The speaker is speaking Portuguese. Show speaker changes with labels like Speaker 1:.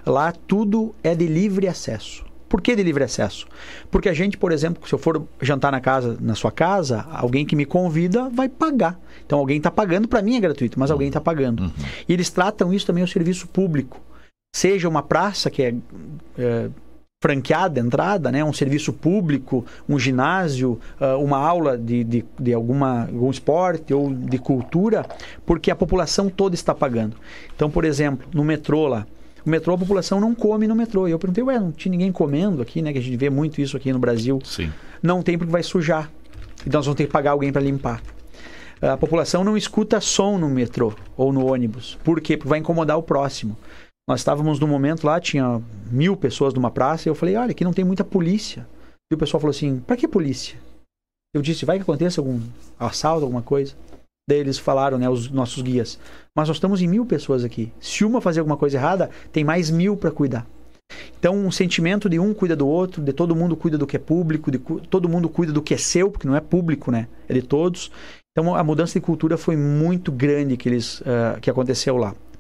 Speaker 1: Lá tudo é de livre acesso. Por que de livre acesso? Porque a gente, por exemplo, se eu for jantar na sua casa, alguém que me convida vai pagar. Então alguém está pagando, para mim é gratuito, mas alguém está pagando. E eles tratam isso também o serviço público. Seja uma praça que é franqueada a entrada, né? Um serviço público, um ginásio, uma aula de algum esporte ou de cultura, porque a população toda está pagando. Então, por exemplo, no metrô lá, o metrô, a população não come no metrô. E eu perguntei, não tinha ninguém comendo aqui, né? Que a gente vê muito isso aqui no Brasil.
Speaker 2: Sim.
Speaker 1: Não tem, porque vai sujar. Então nós vamos ter que pagar alguém para limpar. A população não escuta som no metrô ou no ônibus. Por quê? Porque vai incomodar o próximo. Nós estávamos num momento lá, tinha 1000 pessoas numa praça, e eu falei, olha, aqui não tem muita polícia. E o pessoal falou assim, para que polícia? Eu disse, vai que aconteça algum assalto, alguma coisa. Daí eles falaram, né, os nossos guias, mas nós estamos em 1000 pessoas aqui. Se uma fazer alguma coisa errada, tem mais 1000 para cuidar. Então, um sentimento de um cuida do outro, de todo mundo cuida do que é público, todo mundo cuida do que é seu, porque não é público, né? É de todos. Então, a mudança de cultura foi muito grande que aconteceu lá.